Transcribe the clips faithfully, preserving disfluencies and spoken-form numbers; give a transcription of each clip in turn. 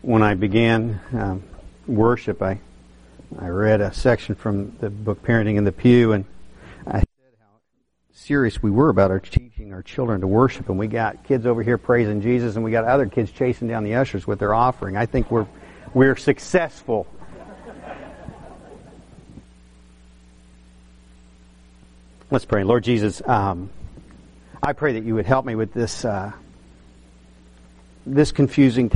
when I began um, worship, I I read a section from the book Parenting in the Pew, and I said how serious we were about our teaching our children to worship, and we got kids over here praising Jesus, and we got other kids chasing down the ushers with their offering. I think we're we're successful. Let's pray. Lord Jesus, um, I pray that you would help me with this uh, this confusing.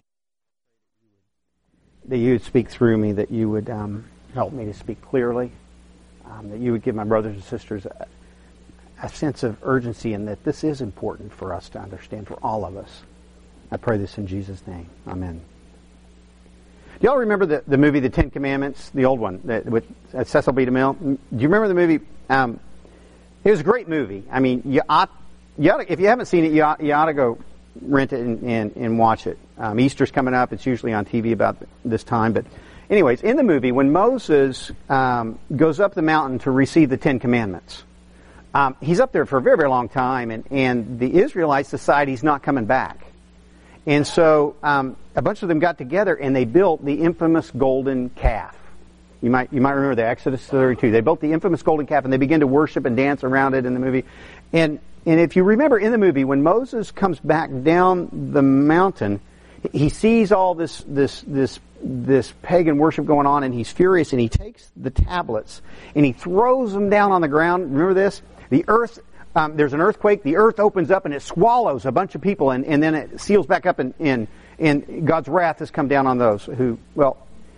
That you would speak through me, that you would um, help me to speak clearly, um, that you would give my brothers and sisters a, a sense of urgency, and that this is important for us to understand, for all of us. I pray this in Jesus' name. Amen. Do y'all remember the, the movie The Ten Commandments, the old one, that, with uh, Cecil B. DeMille? Do you remember the movie? Um, it was a great movie. I mean, you ought, you ought to, if you haven't seen it, you ought, you ought to go rent it and, and, and watch it. Um, Easter's coming up. It's usually on T V about this time. But anyways, in the movie, when Moses um, goes up the mountain to receive the Ten Commandments, um, he's up there for a very, very long time, and, and the Israelites decide he's not coming back. And so um, a bunch of them got together and they built the infamous golden calf. You might you might remember the Exodus thirty-two. They built the infamous golden calf and they began to worship and dance around it in the movie. And and if you remember in the movie, when Moses comes back down the mountain, he sees all this this this this pagan worship going on, and he's furious, and he takes the tablets and he throws them down on the ground. Remember this? The earth, um, there's an earthquake. The earth opens up and it swallows a bunch of people, and, and then it seals back up, and, and and God's wrath has come down on those who. Well,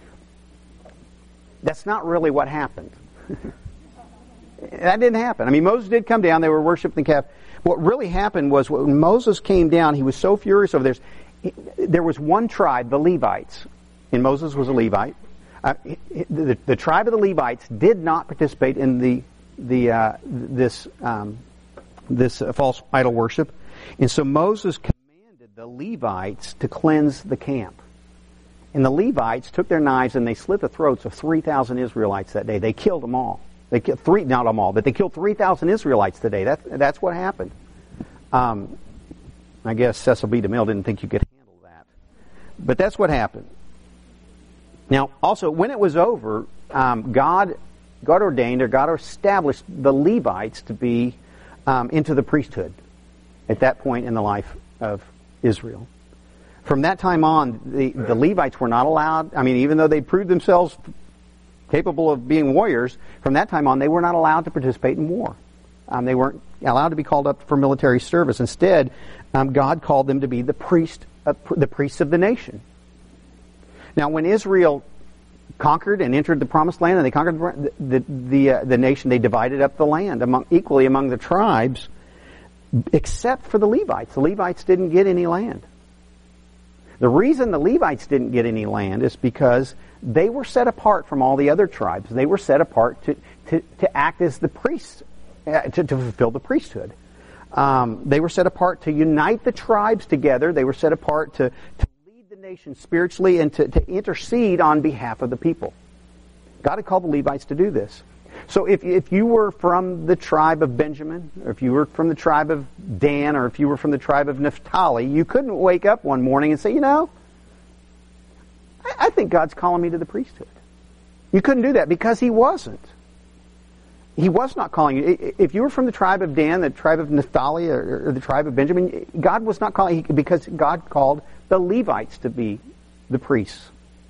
that's not really what happened. That didn't happen. I mean, Moses did come down. They were worshiping the calf. What really happened was when Moses came down, he was so furious over this. There was one tribe, the Levites, and Moses was a Levite. Uh, the, the tribe of the Levites did not participate in the the uh, this um, this uh, false idol worship, and so Moses commanded the Levites to cleanse the camp. And the Levites took their knives and they slit the throats of three thousand Israelites that day. They killed them all. They killed three, not them all, but they killed three thousand Israelites today. That, that's what happened. Um, I guess Cecil B. DeMille didn't think you could handle that. But that's what happened. Now, also, when it was over, um, God, God ordained or God established the Levites to be um, into the priesthood at that point in the life of Israel. From that time on, the, the Levites were not allowed, I mean, even though they proved themselves capable of being warriors, from that time on, they were not allowed to participate in war. Um, they weren't allowed to be called up for military service. Instead, um, God called them to be the priest, uh, the priests of the nation. Now, when Israel conquered and entered the Promised Land, and they conquered the the the, uh, the nation, they divided up the land among equally among the tribes, except for the Levites. The Levites didn't get any land. The reason the Levites didn't get any land is because they were set apart from all the other tribes. They were set apart to, to, to act as the priests, uh, to, to fulfill the priesthood. Um, they were set apart to unite the tribes together. They were set apart to, to lead the nation spiritually and to, to intercede on behalf of the people. God had called the Levites to do this. So if, if you were from the tribe of Benjamin, or if you were from the tribe of Dan, or if you were from the tribe of Naphtali, you couldn't wake up one morning and say, you know, I, I think God's calling me to the priesthood. You couldn't do that because He wasn't. He was not calling you. If you were from the tribe of Dan, the tribe of Naphtali, or, or the tribe of Benjamin, God was not calling, because God called the Levites to be the priests.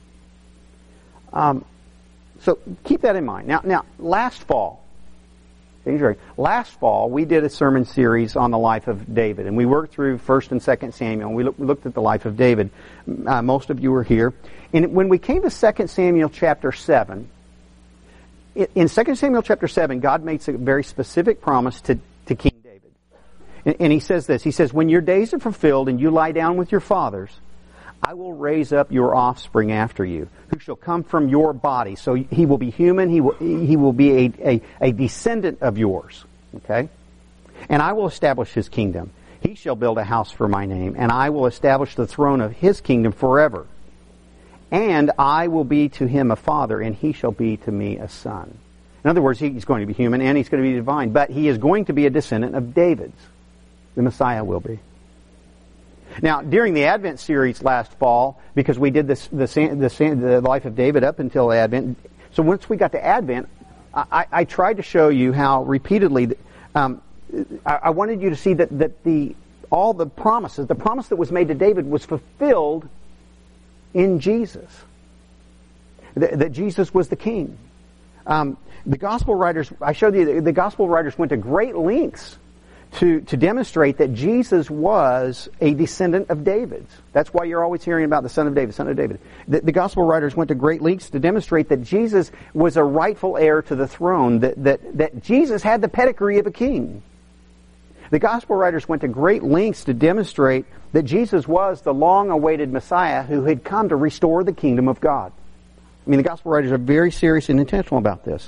Um, So keep that in mind. Now, now, last fall, last fall we did a sermon series on the life of David, and we worked through First and Second Samuel. And we, look, we looked at the life of David. Uh, most of you were here, and when we came to Second Samuel chapter seven, in Second Samuel chapter seven, God makes a very specific promise to, to King David, and, and He says this. He says, "When your days are fulfilled and you lie down with your fathers, I will raise up your offspring after you, who shall come from your body." So he will be human. He will, he will be a, a, a descendant of yours. Okay? "And I will establish his kingdom. He shall build a house for my name, and I will establish the throne of his kingdom forever. And I will be to him a father, and he shall be to me a son." In other words, he's going to be human and he's going to be divine, but he is going to be a descendant of David's. The Messiah will be. Now, during the Advent series last fall, because we did this, the, the, the life of David up until Advent, so once we got to Advent, I, I tried to show you how repeatedly, um, I, I wanted you to see that, that the all the promises, the promise that was made to David was fulfilled in Jesus. That, that Jesus was the king. Um, the gospel writers, I showed you, the, the gospel writers went to great lengths to, to demonstrate that Jesus was a descendant of David's. That's why you're always hearing about the son of David, son of David. The, the gospel writers went to great lengths to demonstrate that Jesus was a rightful heir to the throne, that, that, that Jesus had the pedigree of a king. The gospel writers went to great lengths to demonstrate that Jesus was the long-awaited Messiah who had come to restore the kingdom of God. I mean, the gospel writers are very serious and intentional about this.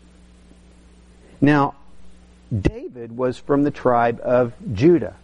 Now, David was from the tribe of Judah.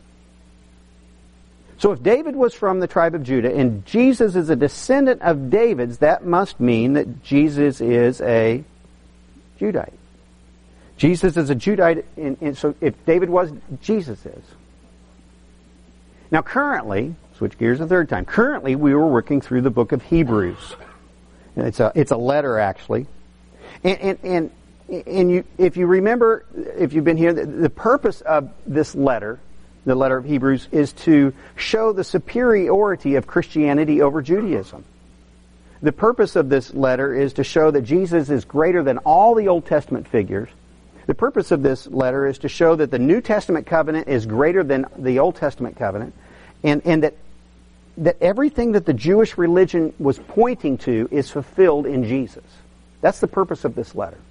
So if David was from the tribe of Judah and Jesus is a descendant of David's, that must mean that Jesus is a Judite. Jesus is a Judite, and, and so if David was, Jesus is. Now currently, switch gears a third time, currently we were working through the book of Hebrews. It's a, it's a letter actually. And, and, and, and you, if you remember, if you've been here, the, the purpose of this letter, the letter of Hebrews, is to show the superiority of Christianity over Judaism. The purpose of this letter is to show that Jesus is greater than all the Old Testament figures. The purpose of this letter is to show that the New Testament covenant is greater than the Old Testament covenant, and, and that, that everything that the Jewish religion was pointing to is fulfilled in Jesus. That's the purpose of this letter.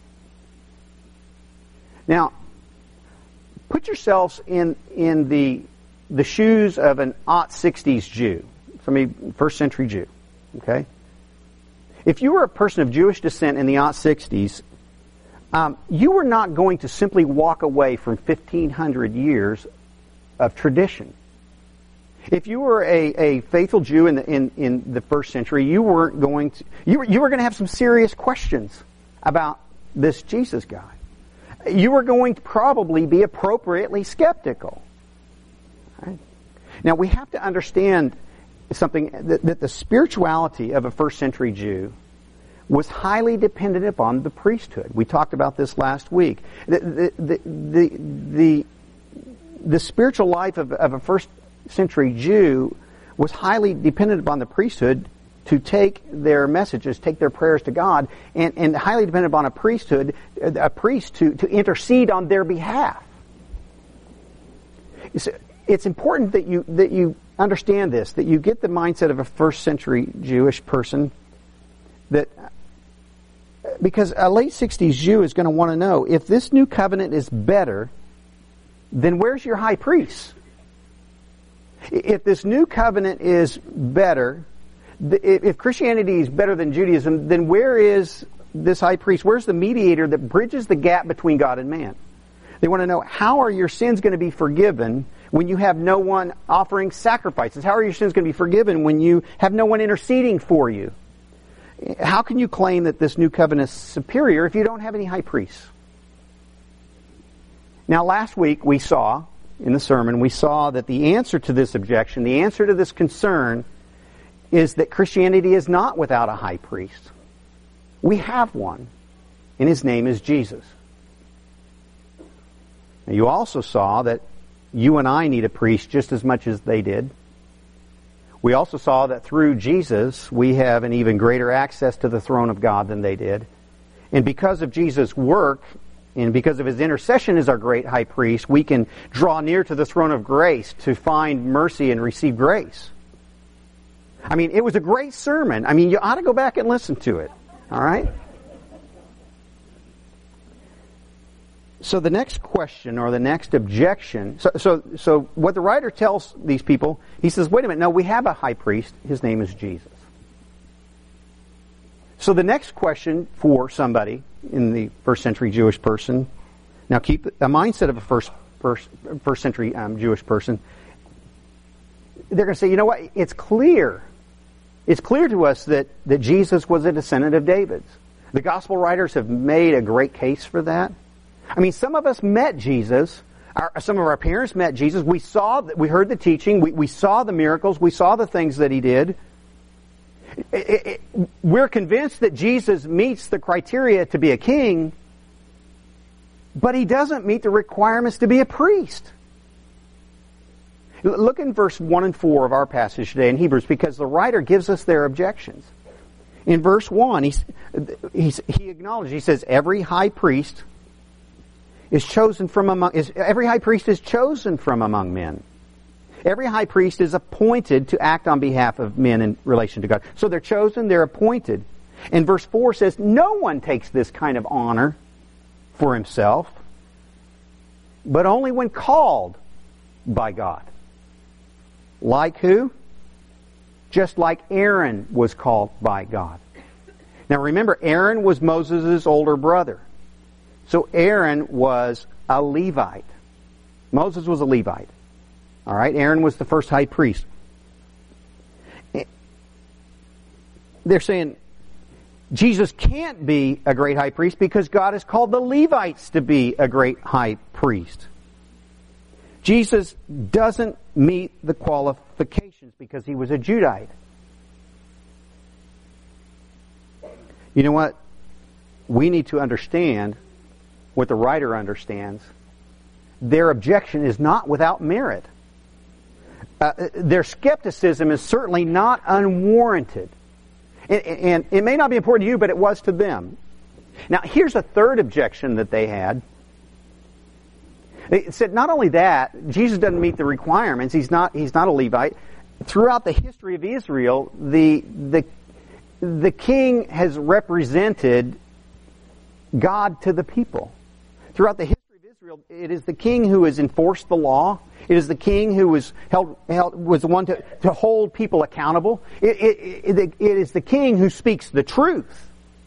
Now, put yourselves in, in the, the shoes of an aught sixties Jew, somebody, first century Jew, okay? If you were a person of Jewish descent in the aught sixties, Um, you were not going to simply walk away from fifteen hundred years of tradition. If you were a, a faithful Jew in the, in, in the first century, you weren't going to, you were, you were going to have some serious questions about this Jesus guy. You were going to probably be appropriately skeptical. Right? Now we have to understand something, that, that the spirituality of a first century Jew was highly dependent upon the priesthood. We talked about this last week. The, the, the, the, the, the spiritual life of, of a first century Jew was highly dependent upon the priesthood to take their messages, take their prayers to God, and, and highly dependent upon a priesthood, a priest to, to intercede on their behalf. It's, it's important that you, that you understand this, that you get the mindset of a first century Jewish person, that because a late sixties Jew is going to want to know, if this new covenant is better, then where's your high priest? If this new covenant is better, if Christianity is better than Judaism, then where is this high priest? Where's the mediator that bridges the gap between God and man? They want to know, how are your sins going to be forgiven when you have no one offering sacrifices? How are your sins going to be forgiven when you have no one interceding for you? How can you claim that this new covenant is superior if you don't have any high priests? Now, last week we saw, in the sermon, we saw that the answer to this objection, the answer to this concern, is that Christianity is not without a high priest. We have one, and his name is Jesus. Now, you also saw that you and I need a priest just as much as they did. We also saw that through Jesus, we have an even greater access to the throne of God than they did. And because of Jesus' work, and because of his intercession as our great high priest, we can draw near to the throne of grace to find mercy and receive grace. I mean, it was a great sermon. I mean, you ought to go back and listen to it. All right? So the next question or the next objection, so, so, so what the writer tells these people, he says, wait a minute, no, we have a high priest. His name is Jesus. So the next question for somebody in the first century Jewish person, now keep a mindset of a first, first, first century um, Jewish person, they're going to say, you know what, it's clear. It's clear to us that, that Jesus was a descendant of David's. The gospel writers have made a great case for that. I mean, some of us met Jesus Our, some of our parents met Jesus. We saw, we heard the teaching. We, we saw the miracles. We saw the things that He did. It, it, it, we're convinced that Jesus meets the criteria to be a king, but He doesn't meet the requirements to be a priest. Look in verse one and four of our passage today in Hebrews, because the writer gives us their objections. In verse one, he's, he's, he acknowledges, he says, every high priest is chosen from among, is, every high priest is chosen from among men. Every high priest is appointed to act on behalf of men in relation to God. So they're chosen, they're appointed. And verse four says, no one takes this kind of honor for himself, but only when called by God. Like who? Just like Aaron was called by God. Now remember, Aaron was Moses' older brother. So Aaron was a Levite. Moses was a Levite. All right, Aaron was the first high priest. They're saying Jesus can't be a great high priest because God has called the Levites to be a great high priest. Jesus doesn't meet the qualifications because He was a Judite. You know what? We need to understand what the writer understands. Their objection is not without merit. Uh, their skepticism is certainly not unwarranted. And, and it may not be important to you, but it was to them. Now, here's a third objection that they had. They said not only that, Jesus doesn't meet the requirements. He's not, he's not a Levite. Throughout the history of Israel, the, the, the king has represented God to the people. Throughout the history of Israel, it is the king who has enforced the law. It is the king who was held, held was the one to, to hold people accountable. It, it, it, it is the king who speaks the truth.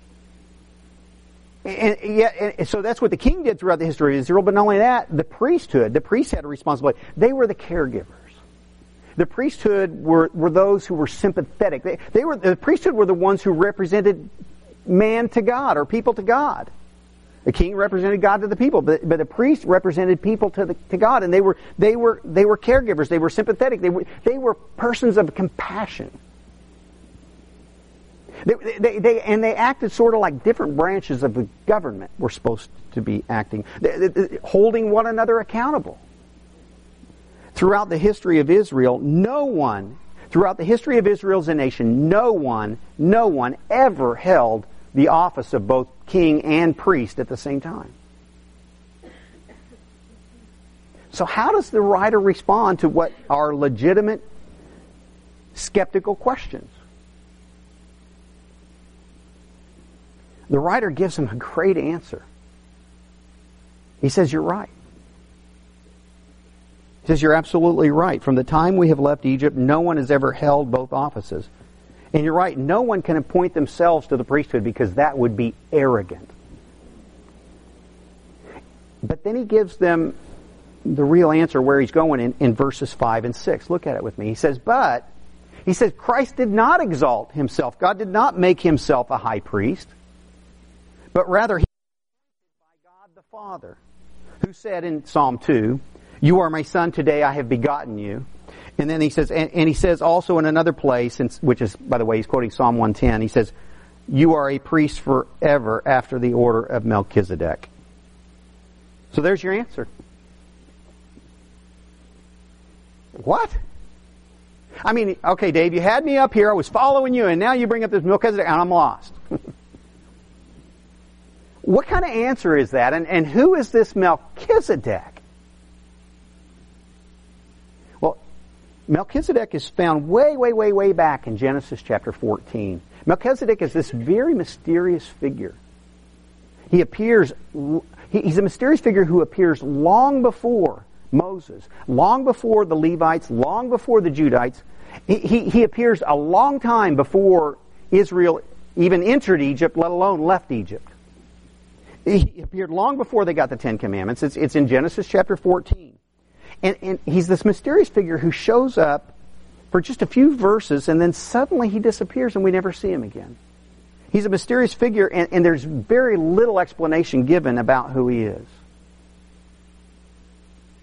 And, yeah, and so that's what the king did throughout the history of Israel. But not only that, the priesthood, the priests had a responsibility. They were the caregivers. The priesthood were, were those who were sympathetic. They, they were the priesthood were the ones who represented man to God or people to God. The king represented God to the people, but, but the priest represented people to the, to God, and they were they were they were caregivers. They were sympathetic. They were they were persons of compassion. They, they, they, and they acted sort of like different branches of the government were supposed to be acting, they, they, holding one another accountable. Throughout the history of Israel, no one, throughout the history of Israel as a nation, no one, no one ever held the office of both king and priest at the same time. So how does the writer respond to what are legitimate, skeptical questions? The writer gives him a great answer. He says, you're right. He says, you're absolutely right. From the time we have left Egypt, no one has ever held both offices. And you're right, no one can appoint themselves to the priesthood because that would be arrogant. But then he gives them the real answer where he's going in, in verses five and six. Look at it with me. He says, but, he says, Christ did not exalt himself. God did not make himself a high priest. But rather, he was by God the Father, who said in Psalm two, you are my son, today I have begotten you. And then he says, and, and he says also in another place, which is, by the way, he's quoting Psalm one ten, he says, you are a priest forever after the order of Melchizedek. So there's your answer. What? I mean, okay, Dave, you had me up here, I was following you, and now you bring up this Melchizedek, and I'm lost. What kind of answer is that? And, and who is this Melchizedek? Well, Melchizedek is found way, way, way, way back in Genesis chapter fourteen. Melchizedek is this very mysterious figure. He appears, he's a mysterious figure who appears long before Moses, long before the Levites, long before the Judites. He, he, he appears a long time before Israel even entered Egypt, let alone left Egypt. He appeared long before they got the Ten Commandments. It's, it's in Genesis chapter fourteen. And, and he's this mysterious figure who shows up for just a few verses and then suddenly he disappears and we never see him again. He's a mysterious figure and, and there's very little explanation given about who he is.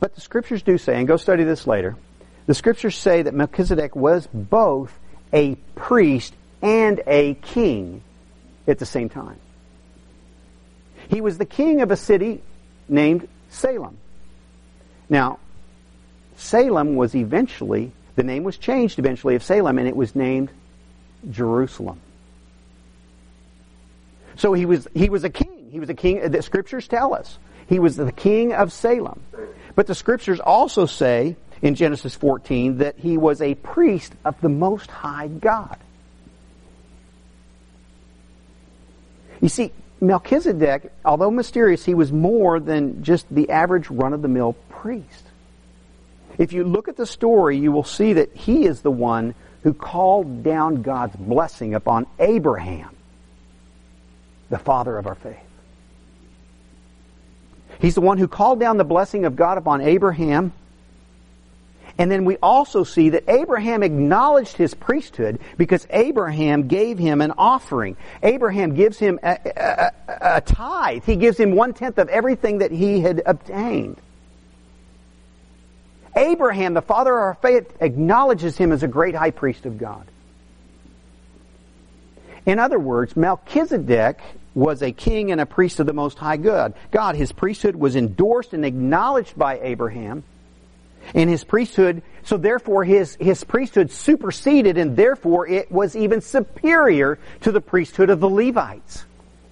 But the Scriptures do say, and go study this later, the Scriptures say that Melchizedek was both a priest and a king at the same time. He was the king of a city named Salem. Now, Salem was eventually, the name was changed eventually of Salem, and it was named Jerusalem. So he was he was a king. He was a king. The Scriptures tell us he was the king of Salem. But the Scriptures also say in Genesis fourteen that he was a priest of the Most High God. You see, Melchizedek, although mysterious, he was more than just the average run-of-the-mill priest. If you look at the story, you will see that he is the one who called down God's blessing upon Abraham, the father of our faith. He's the one who called down the blessing of God upon Abraham. And then we also see that Abraham acknowledged his priesthood because Abraham gave him an offering. Abraham gives him a, a, a tithe. He gives him one-tenth of everything that he had obtained. Abraham, the father of our faith, acknowledges him as a great high priest of God. In other words, Melchizedek was a king and a priest of the Most High God. God, his priesthood was endorsed and acknowledged by Abraham. And his priesthood, so therefore his, his priesthood superseded, and therefore it was even superior to the priesthood of the Levites.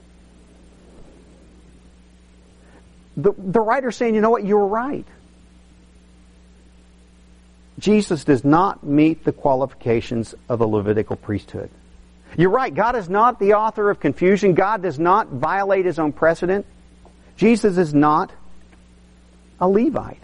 The, the writer's saying, you know what, you're right. Jesus does not meet the qualifications of the Levitical priesthood. You're right, God is not the author of confusion. God does not violate His own precedent. Jesus is not a Levite.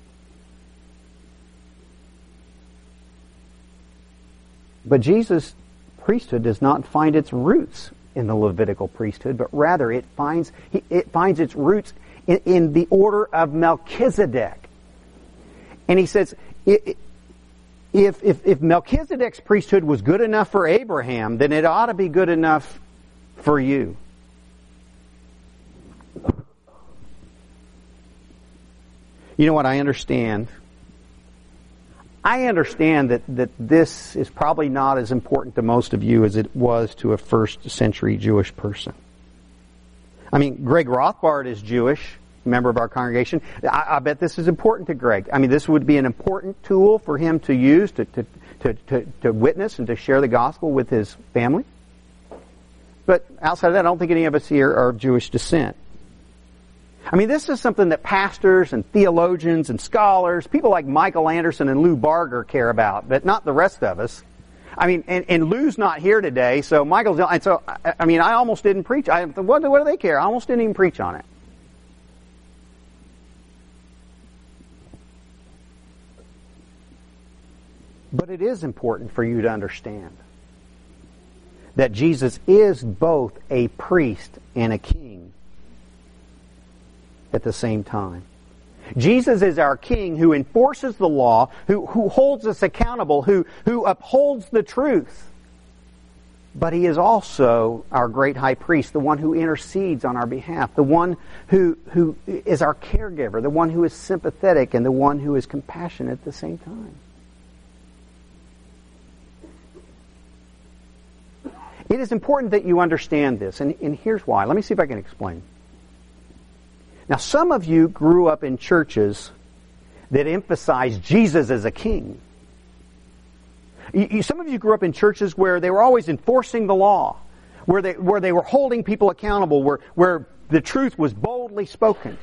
But Jesus' priesthood does not find its roots in the Levitical priesthood, but rather it finds it finds its roots in, in the order of Melchizedek. And he says, if, if, if Melchizedek's priesthood was good enough for Abraham, then it ought to be good enough for you. You know what, I understand. I understand that, that this is probably not as important to most of you as it was to a first century Jewish person. I mean, Greg Rothbard is Jewish, a member of our congregation. I, I bet this is important to Greg. I mean, this would be an important tool for him to use to, to, to, to, to witness and to share the gospel with his family. But outside of that, I don't think any of us here are of Jewish descent. I mean, this is something that pastors and theologians and scholars, people like Michael Anderson and Lou Barger care about, but not the rest of us. I mean, and, and Lou's not here today, so Michael's, and so, I mean, I almost didn't preach. I, what, what do they care? I almost didn't even preach on it. But it is important for you to understand that Jesus is both a priest and a king at the same time. Jesus is our King who enforces the law, who, who holds us accountable, who, who upholds the truth. But He is also our great high priest, the one who intercedes on our behalf, the one who, who is our caregiver, the one who is sympathetic, and the one who is compassionate at the same time. It is important that you understand this, and, and here's why. Let me see if I can explain. Now, some of you grew up in churches that emphasized Jesus as a king. You, you, some of you grew up in churches where they were always enforcing the law, where they, where they were holding people accountable, where, where the truth was boldly spoken.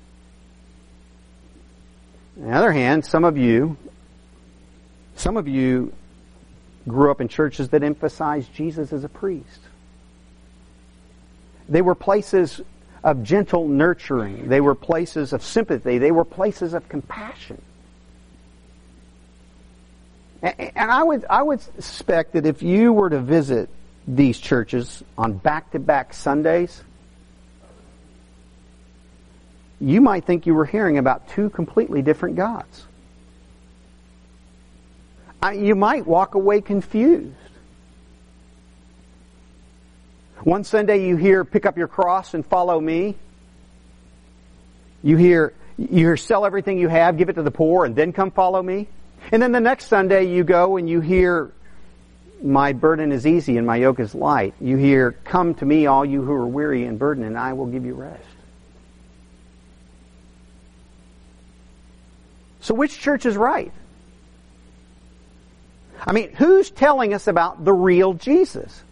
On the other hand, some of you, some of you grew up in churches that emphasized Jesus as a priest. They were places of gentle nurturing. They were places of sympathy. They were places of compassion. And I would, I would suspect that if you were to visit these churches on back-to-back Sundays, you might think you were hearing about two completely different gods. You might walk away confused. One Sunday you hear, pick up your cross and follow me. You hear, You hear, sell everything you have, give it to the poor, and then come follow me. And then the next Sunday you go and you hear, my burden is easy and my yoke is light. You hear, come to me all you who are weary and burdened, and I will give you rest. So which church is right? I mean, who's telling us about the real Jesus?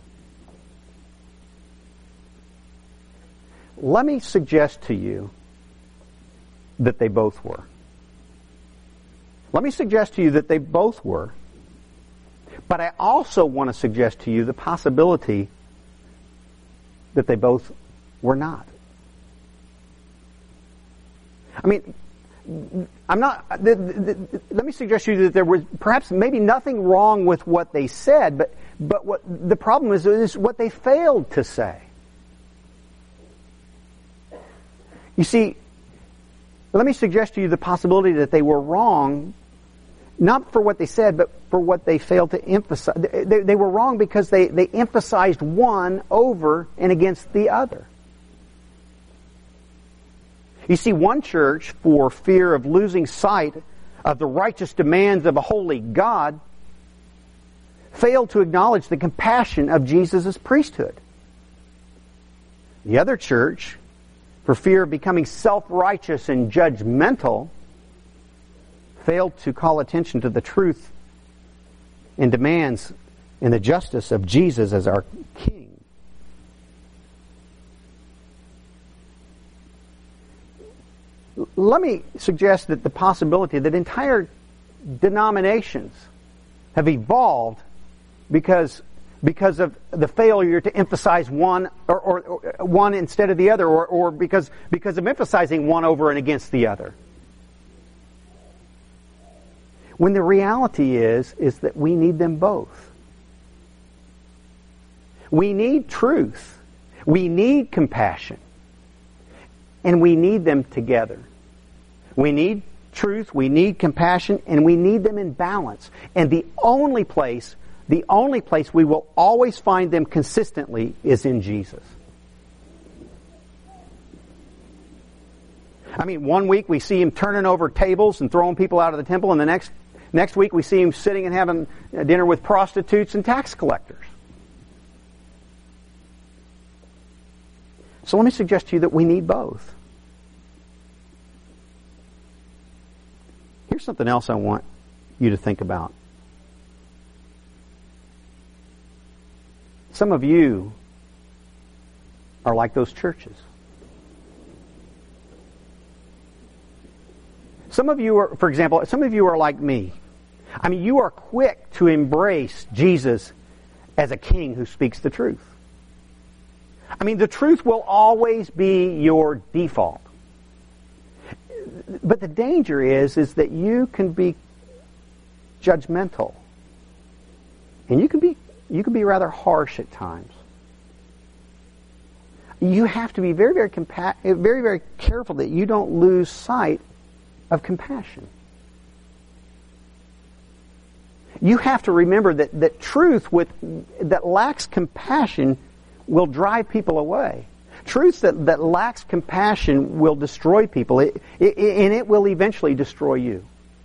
Let me suggest to you that they both were. Let me suggest to you that they both were. But I also want to suggest to you the possibility that they both were not. I mean, I'm not, the, the, the, let me suggest to you that there was perhaps maybe nothing wrong with what they said, but, but what the problem is, is what they failed to say. You see, let me suggest to you the possibility that they were wrong, not for what they said, but for what they failed to emphasize. They, they were wrong because they, they emphasized one over and against the other. You see, one church, for fear of losing sight of the righteous demands of a holy God, failed to acknowledge the compassion of Jesus' priesthood. The other church, for fear of becoming self-righteous and judgmental, failed to call attention to the truth and demands and the justice of Jesus as our King. Let me suggest that the possibility that entire denominations have evolved because because of the failure to emphasize one or, or, or one instead of the other, or, or because because of emphasizing one over and against the other. When the reality is is that we need them both. We need truth. We need compassion. And we need them together. We need truth, we need compassion, and we need them in balance. And the only place, the only place we will always find them consistently is in Jesus. I mean, one week we see Him turning over tables and throwing people out of the temple, and the next next week we see Him sitting and having dinner with prostitutes and tax collectors. So let me suggest to you that we need both. Here's something else I want you to think about. Some of you are like those churches. Some of you are, for example, some of you are like me. I mean, you are quick to embrace Jesus as a king who speaks the truth. I mean, the truth will always be your default. But the danger is, is that you can be judgmental. And you can be, you can be rather harsh at times. You have to be very, very, compa- very, very careful that you don't lose sight of compassion. You have to remember that, that truth with, that lacks compassion will drive people away. Truth that, that lacks compassion will destroy people, it, it, and it will eventually destroy you.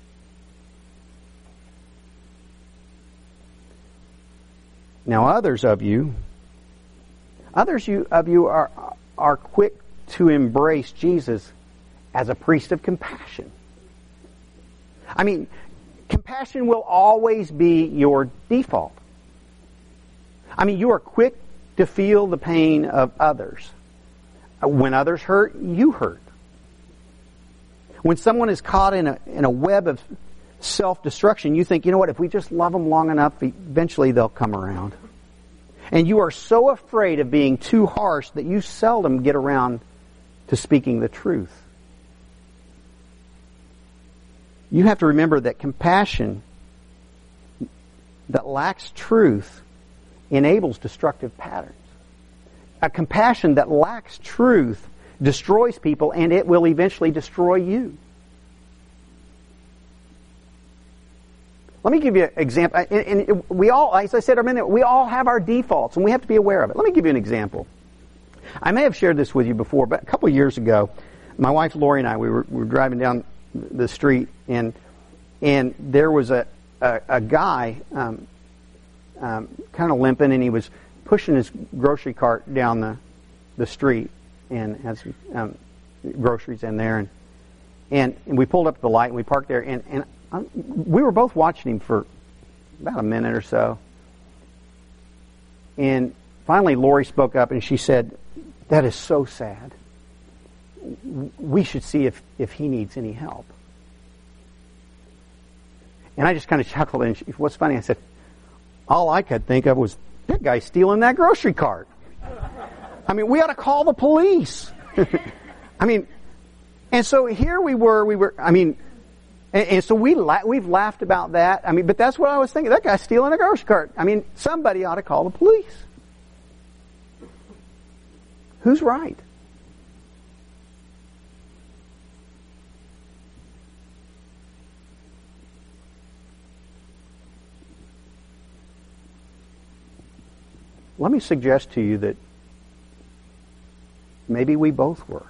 Now, others of you, others you, of you are are quick to embrace Jesus as a priest of compassion. I mean, compassion will always be your default. I mean, you are quick to feel the pain of others. When others hurt, you hurt. When someone is caught in a in a web of self-destruction, you think, you know what, if we just love them long enough, eventually they'll come around. And you are so afraid of being too harsh that you seldom get around to speaking the truth. You have to remember that compassion that lacks truth enables destructive patterns. A compassion that lacks truth destroys people, and it will eventually destroy you. Let me give you an example. And, and we all, as I said a minute, we all have our defaults, and we have to be aware of it. Let me give you an example. I may have shared this with you before, but a couple of years ago, my wife Lori and I, we were, we were driving down the street, and and there was a a, a guy um, um, kind of limping, and he was pushing his grocery cart down the the street, and had some um, groceries in there, and, and and we pulled up at the light, and we parked there, and and I, we were both watching him for about a minute or so, and finally Lori spoke up, and she said, "That is so sad. We should see if, if he needs any help." And I just kind of chuckled, and she, what's funny, I said, all I could think of was, that guy's stealing that grocery cart. I mean, we ought to call the police. I mean, and so here we were, we were, I mean, and, and so we la- we've laughed about that. I mean, but that's what I was thinking. That guy's stealing a grocery cart. I mean, somebody ought to call the police. Who's right? Let me suggest to you that maybe we both were.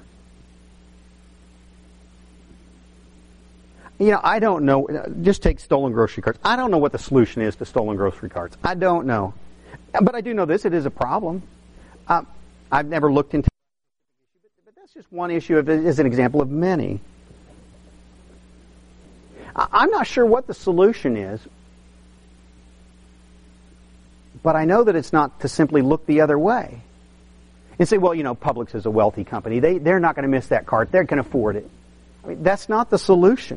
You know, I don't know. Just take stolen grocery carts. I don't know what the solution is to stolen grocery carts. I don't know. But I do know this. It is a problem. Uh, I've never looked into it. But that's just one issue of, as an example of many. I'm not sure what the solution is. But I know that it's not to simply look the other way and say, well, you know, Publix is a wealthy company. They, they're not going to miss that cart. They can afford it. I mean, that's not the solution.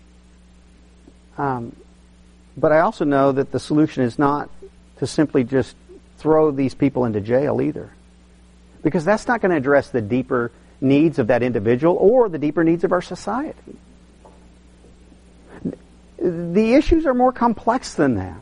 Um, but I also know that the solution is not to simply just throw these people into jail either. Because that's not going to address the deeper needs of that individual or the deeper needs of our society. The issues are more complex than that.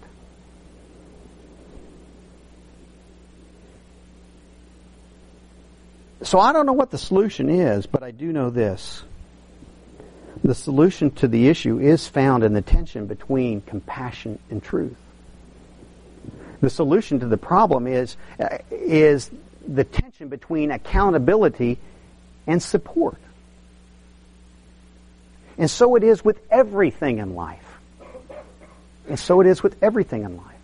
So I don't know what the solution is, but I do know this. The solution to the issue is found in the tension between compassion and truth. The solution to the problem is, uh, is the tension between accountability and support. And so it is with everything in life. And so it is with everything in life.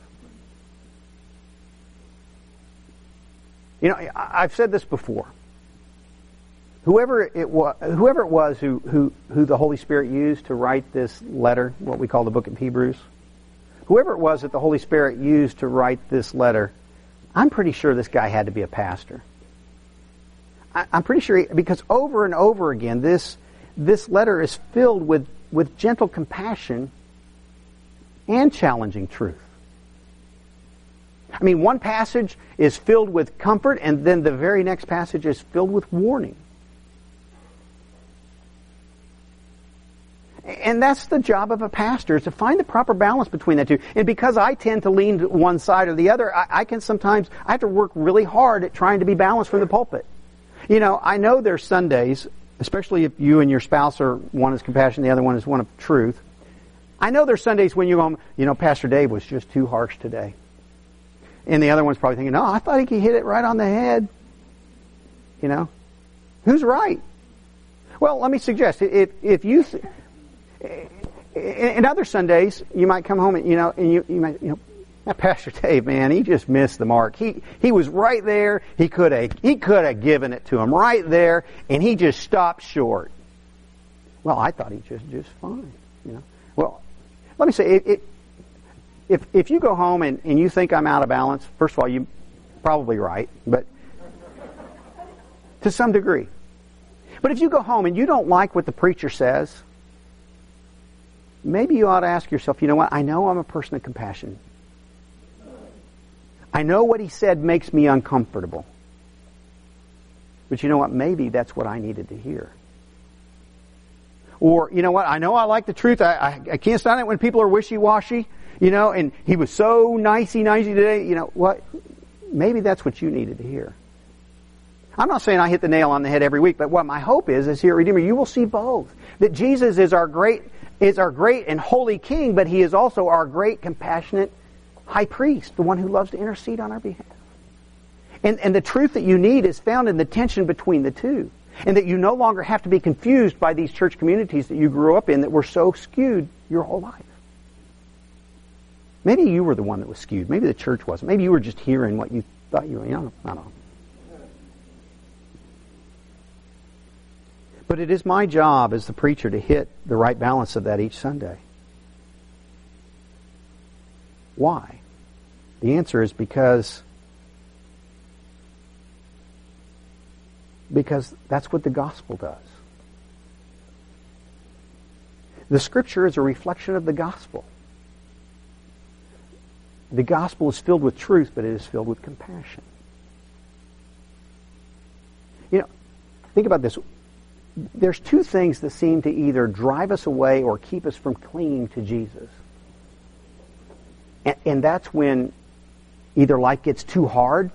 You know, I've said this before. Whoever it was, whoever it was who, who, who the Holy Spirit used to write this letter, what we call the book of Hebrews, whoever it was that the Holy Spirit used to write this letter, I'm pretty sure this guy had to be a pastor. I, I'm pretty sure, he, because over and over again, this this letter is filled with, with gentle compassion and challenging truth. I mean, one passage is filled with comfort, and then the very next passage is filled with warning. And that's the job of a pastor, is to find the proper balance between the two. And because I tend to lean to one side or the other, I, I can sometimes, I have to work really hard at trying to be balanced from the pulpit. You know, I know there's Sundays, especially if you and your spouse are, one is compassion, the other one is one of truth. I know there's Sundays when you go home, you know, Pastor Dave was just too harsh today. And the other one's probably thinking, no, I thought he hit it right on the head. You know, who's right? Well, let me suggest, if if you, in other Sundays, you might come home and you know, and you you might you know, that Pastor Dave, man, he just missed the mark. He he was right there. He could have he could have given it to him right there, and he just stopped short. Well, I thought he just just fine. You know, well, let me say it. it If if you go home and, and you think I'm out of balance, first of all, you're probably right, but to some degree. But if you go home and you don't like what the preacher says, maybe you ought to ask yourself, you know what, I know I'm a person of compassion. I know what he said makes me uncomfortable. But you know what, maybe that's what I needed to hear. Or, you know what, I know I like the truth. I, I, I can't stand it when people are wishy-washy. You know, and he was so nicey-nicey today. You know, what? Maybe that's what you needed to hear. I'm not saying I hit the nail on the head every week, but what my hope is, is here at Redeemer, you will see both. That Jesus is our great, is our great and holy King, but He is also our great, compassionate high priest, the one who loves to intercede on our behalf. And, and the truth that you need is found in the tension between the two. And that you no longer have to be confused by these church communities that you grew up in that were so skewed your whole life. Maybe you were the one that was skewed. Maybe the church wasn't. Maybe you were just hearing what you thought you were. You know, I don't know. But it is my job as the preacher to hit the right balance of that each Sunday. Why? The answer is because because that's what the gospel does. The Scripture is a reflection of the gospel. The gospel is filled with truth, but it is filled with compassion. You know, think about this. There's two things that seem to either drive us away or keep us from clinging to Jesus. And, and that's when either life gets too hard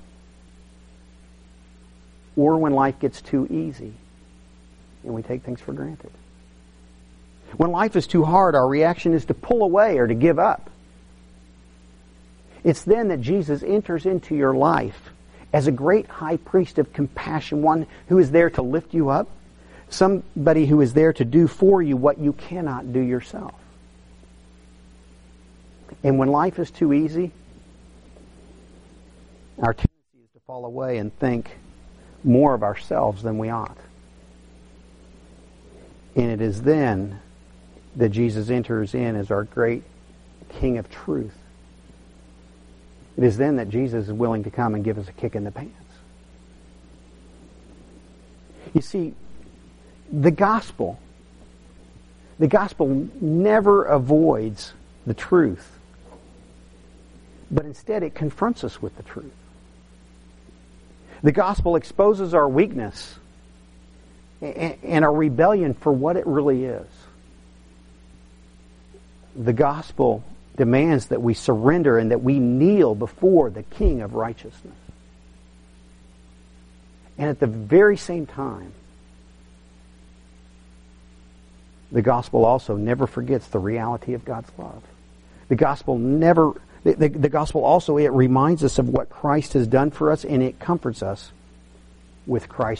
or when life gets too easy and we take things for granted. When life is too hard, our reaction is to pull away or to give up. It's then that Jesus enters into your life as a great high priest of compassion, one who is there to lift you up, somebody who is there to do for you what you cannot do yourself. And when life is too easy, our tendency is to fall away and think more of ourselves than we ought. And it is then that Jesus enters in as our great King of truth. It is then that Jesus is willing to come and give us a kick in the pants. You see, the gospel, the gospel never avoids the truth, but instead it confronts us with the truth. The gospel exposes our weakness and our rebellion for what it really is. The gospel demands that we surrender and that we kneel before the King of righteousness. And at the very same time, the gospel also never forgets the reality of God's love. The gospel never, the, the, the gospel also, it reminds us of what Christ has done for us, and it comforts us with Christ's